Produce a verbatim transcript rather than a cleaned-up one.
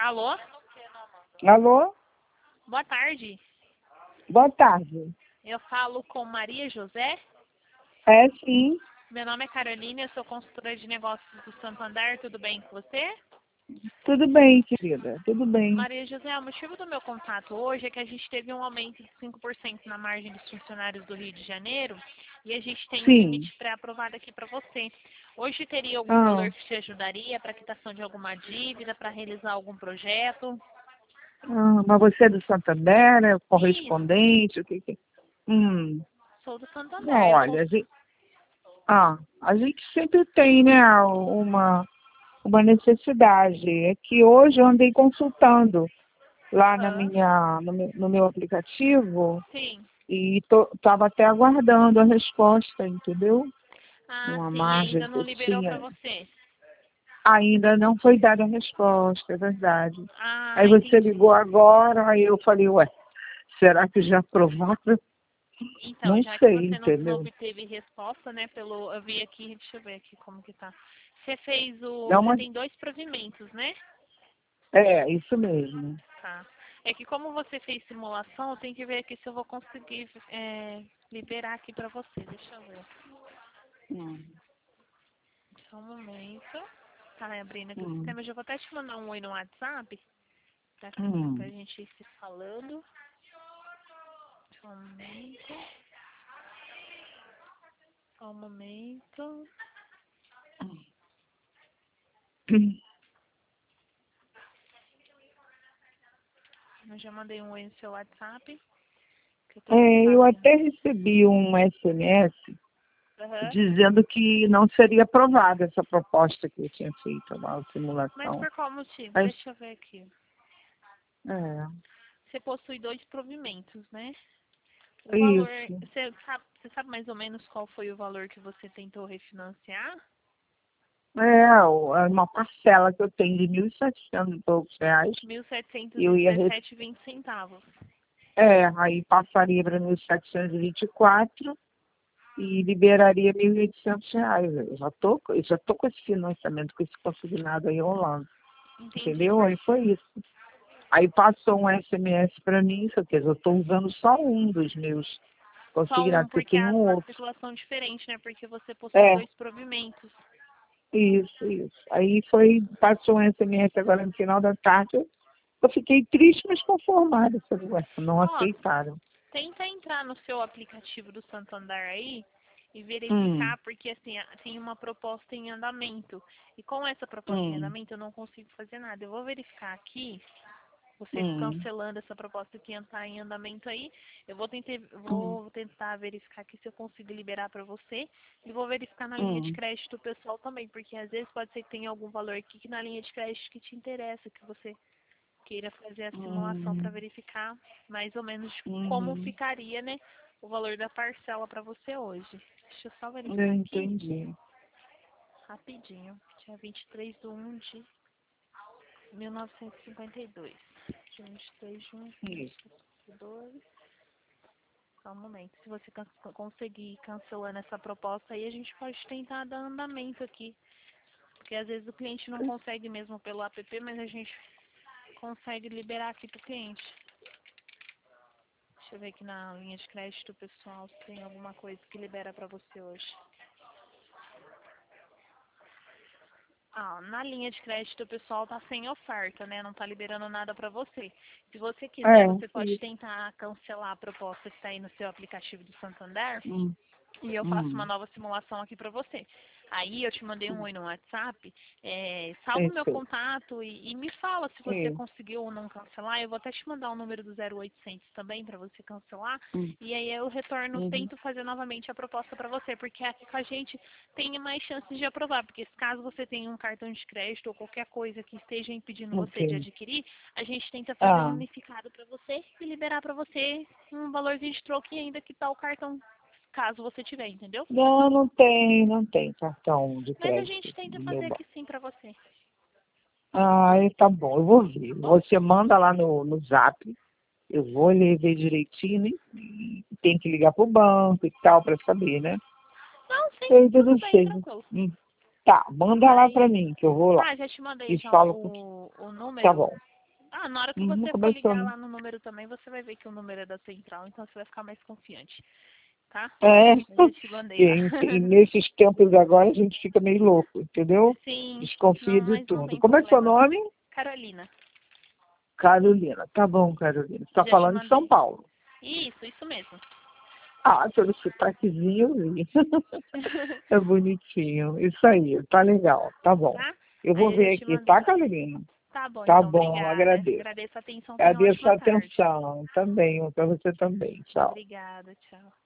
Alô? Alô? Boa tarde. Boa tarde. Eu falo com Maria José. É, sim. Meu nome é Carolina, eu sou consultora de negócios do Santander. Tudo bem com você? Tudo bem, querida. Tudo bem. Maria José, o motivo do meu contato hoje é que a gente teve um aumento de cinco por cento na margem dos funcionários do Rio de Janeiro e a gente tem um Sim. limite pré-aprovado aqui para você. Hoje teria algum Ah, valor que te ajudaria para quitação de alguma dívida, para realizar algum projeto? ah, mas você é do Santander, é Isso, correspondente, o que que... Hum, sou do Santander. Eu olha, cons... a gente, ah, a gente sempre tem, né, uma, uma necessidade. É que hoje eu andei consultando lá na Aham. minha, no meu, no meu aplicativo Sim. e estava até aguardando a resposta, entendeu? Ah, Uma sim, margem ainda que não eu liberou para tinha. você. Ainda não foi dada a resposta, é verdade. Aí Ah, você entendi. ligou agora, aí eu falei, ué, será que já aprovaram? Então, Não já que sei, você não, não entendeu? obteve resposta, né, pelo, eu vi aqui, deixa eu ver aqui como que tá. Você fez o, Dá você uma... tem dois provimentos, né? É, isso mesmo. Tá. É que como você fez simulação, eu tenho que ver aqui se eu vou conseguir é, liberar aqui pra você. Deixa eu ver. Hum, Só um momento. Tá abrindo aqui o hum, sistema. Eu já vou até te mandar um oi no WhatsApp pra, pra hum. gente ir se falando. Só um momento. Só um momento. Eu já mandei um oi no seu WhatsApp. Que eu tô aqui É, eu fazendo. até recebi um S M S Aham. dizendo que não seria aprovada essa proposta que eu tinha feito, lá, a Mas simulação. por qual motivo? Mas, Deixa eu ver aqui. é, Você possui dois provimentos, né? O valor, isso. você sabe, você sabe mais ou menos qual foi o valor que você tentou refinanciar? É, o- é uma parcela que eu tenho de mil e setecentos e poucos reais. Mil setecentos e Eu ia dezessete e vinte centavos. É, aí passaria para mil setecentos e vinte e quatro e liberaria mil e oitocentos reais. Eu já tô, eu já tô com esse financiamento, com esse consignado aí rolando, Entendi. entendeu? Por Aí foi isso. Aí passou um S M S para mim, só que eu estou usando só um dos meus só um, consignados, porque eu porque tenho é um uma outro. situação diferente, né? Porque você possui É, dois provimentos. isso, isso. Aí foi, passou um S M S agora no final da tarde. Eu eu fiquei triste, mas conformada. Falei, ué, não Ó, aceitaram. tenta entrar no seu aplicativo do Santander aí e Hum, verificar, porque assim, a- tem uma proposta em andamento. E com essa proposta em hum, andamento eu não consigo fazer nada. Eu vou verificar aqui, você hum, cancelando essa proposta que está em andamento aí. Eu vou tentar, hum, vou tentar verificar aqui se eu consigo liberar para você. E vou verificar na linha de hum, crédito pessoal também, porque às vezes pode ser que tenha algum valor aqui que na linha de crédito que te interessa, que você queira fazer a simulação para hum. verificar mais ou menos como Uhum, ficaria, né, o valor da parcela para você hoje. Deixa eu só eu verificar aqui, entendi. rapidinho. Dia vinte e três de um de mil novecentos e cinquenta e dois. Dia vinte e três de um de mil Isso. novecentos e cinquenta e dois. Só um momento. Se você can- conseguir cancelando essa proposta aí, a gente pode tentar dar andamento aqui. Porque às vezes o cliente não consegue mesmo pelo app, mas a gente consegue liberar aqui pro cliente. Deixa eu ver aqui na linha de crédito pessoal se tem alguma coisa que libera pra você hoje. Ah, na linha de crédito pessoal tá sem oferta, né? Não tá liberando nada pra você. Se você quiser, É, você pode isso. tentar cancelar a proposta que está aí no seu aplicativo do Santander Hum, e eu faço uma hum, nova simulação aqui pra você. Aí eu te mandei um hum. oi no WhatsApp, é, salva o meu Perfeito. contato e, e me fala se você Isso. conseguiu ou não cancelar. Eu vou até te mandar o número do zero oitocentos também pra você cancelar. Hum, E aí eu retorno, uhum, tento fazer novamente a proposta pra você, porque aqui com a gente tem mais chances de aprovar. Porque caso você tenha um cartão de crédito ou qualquer coisa que esteja impedindo você de ok. adquirir, a gente tenta fazer um Ah, unificado pra você e liberar pra você um valorzinho de troco e ainda que tá o cartão, caso você tiver, entendeu? não, não tem, não tem cartão de Mas a gente crédito tenta no meu fazer banco. aqui sim pra você, Ah, tá bom, eu vou ver. tá bom? Você manda lá no, no Zap, eu vou ler ver direitinho, né? E tem que ligar pro banco e tal para saber, né? Não, sim, Sei, tudo tudo bem, sei. tranquilo. Hum, tá, manda lá Aí, para mim, que eu vou lá. tá, já te mandei E já falo com... o, o Tá número bom. Ah, na hora que Uhum, você for começou. ligar lá no número também, você vai ver que o número é da central, então você vai ficar mais confiante, tá? É, Eu já te mandei lá. e, e nesses tempos agora a gente fica meio louco, entendeu? Sim, Desconfia não, de mas não tudo. tem Como é seu problema não. nome? Carolina, Carolina. Tá bom, Carolina. Você tá já te falando de São mandei. Paulo. Isso, isso mesmo. Ah, pelo sotaquezinho eu vi. É bonitinho. Isso aí, tá legal. Tá bom. Tá? Eu vou Aí eu já ver te aqui, tá, mandei. Carolina? Tá bom, Tá então, bom, obrigada. agradeço. Agradeço a atenção, tenha uma Agradeço ótima a tarde. atenção também, para você também. Tchau. Obrigada, tchau.